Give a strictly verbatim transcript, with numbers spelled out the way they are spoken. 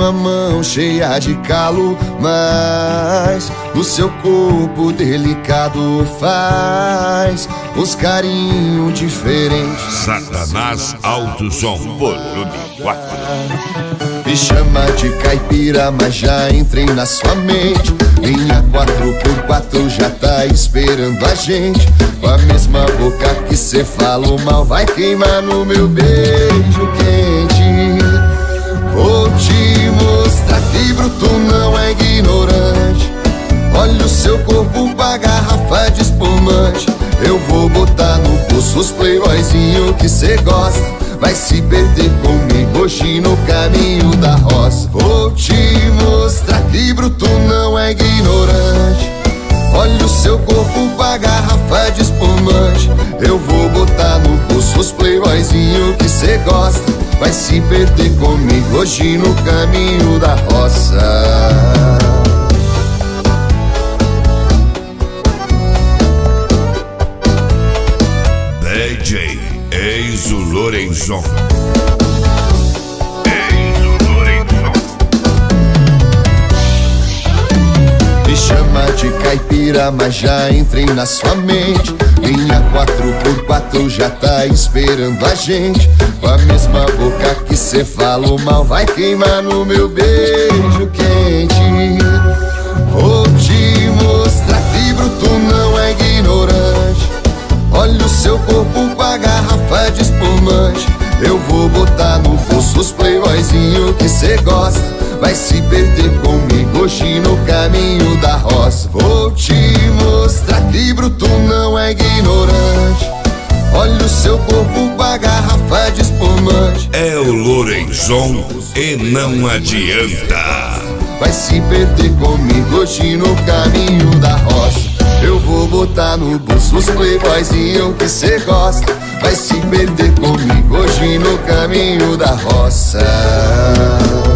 uma mão cheia de calo, mas o seu corpo delicado faz os carinhos diferentes. Satanás Alto Som, volume quatro. Me chama de caipira, mas já entrei na sua mente. Linha quatro por quatro já tá esperando a gente. Com a mesma boca que cê falou mal, vai queimar no meu beijo quente. Vou te mostrar que bruto não é ignorante. Olha o seu corpo com a garrafa de espumante. Eu vou botar no pulso os playboyzinho que cê gosta. Vai se perder comigo hoje no caminho da roça. Vou te mostrar que bruto não é ignorante. Olha o seu corpo com a garrafa de espumante. Eu vou botar no pulso os playboyzinho que cê gosta. Vai se perder comigo hoje no caminho da roça. D J Enzo Lorenzon. Me chama de caipira, mas já entrei na sua mente. Linha quatro por quatro já tá esperando a gente. Com a mesma boca que cê falou mal, vai queimar no meu beijo quente. Vou te mostrar que bruto não é ignorante. Olha o seu corpo com a garrafa de espumante. Eu vou botar no pulso os playboyzinho que cê gosta. Vai se perder comigo hoje no caminho da roça. Vou te mostrar que bruto não é ignorante. Olha o seu corpo com a garrafa de espumante. É o Lorenzon e não adianta. Vai se perder comigo hoje no caminho da roça. Eu vou botar no bolso os playboyzinho que cê gosta. Vai se perder comigo hoje no caminho da roça.